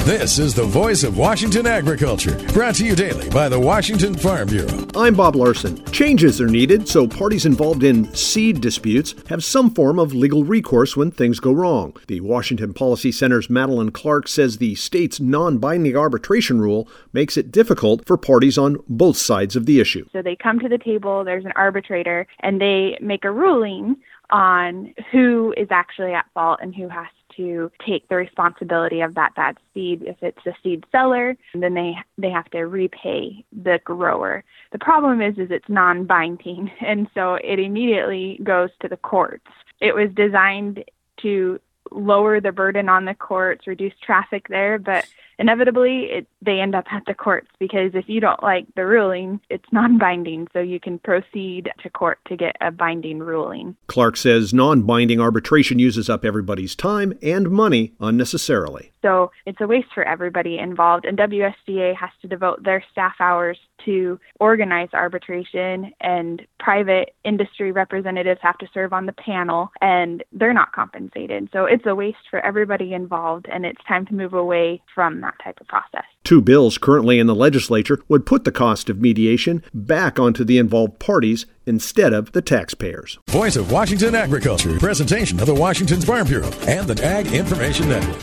This is the voice of Washington agriculture, brought to you daily by the Washington Farm Bureau. I'm Bob Larson. Changes are needed so parties involved in seed disputes have some form of legal recourse when things go wrong. The Washington Policy Center's Madeline Clark says the state's non-binding arbitration rule makes it difficult for parties on both sides of the issue. So they come to the table, there's an arbitrator, and they make a ruling on who is actually at fault and who has to take the responsibility of that bad seed. If it's the seed seller, then they have to repay the grower. The problem is it's non-binding, and so it immediately goes to the courts. It was designed to lower the burden on the courts, reduce traffic there, but inevitably they end up at the courts because if you don't like the ruling, it's non-binding, so you can proceed to court to get a binding ruling. Clark says non-binding arbitration uses up everybody's time and money unnecessarily. So it's a waste for everybody involved, and WSDA has to devote their staff hours to organize arbitration, and private industry representatives have to serve on the panel, and they're not compensated. So it's a waste for everybody involved, and it's time to move away from that type of process. Two bills currently in the legislature would put the cost of mediation back onto the involved parties instead of the taxpayers. Voice of Washington agriculture, presentation of the Washington Farm Bureau and the Ag Information Network.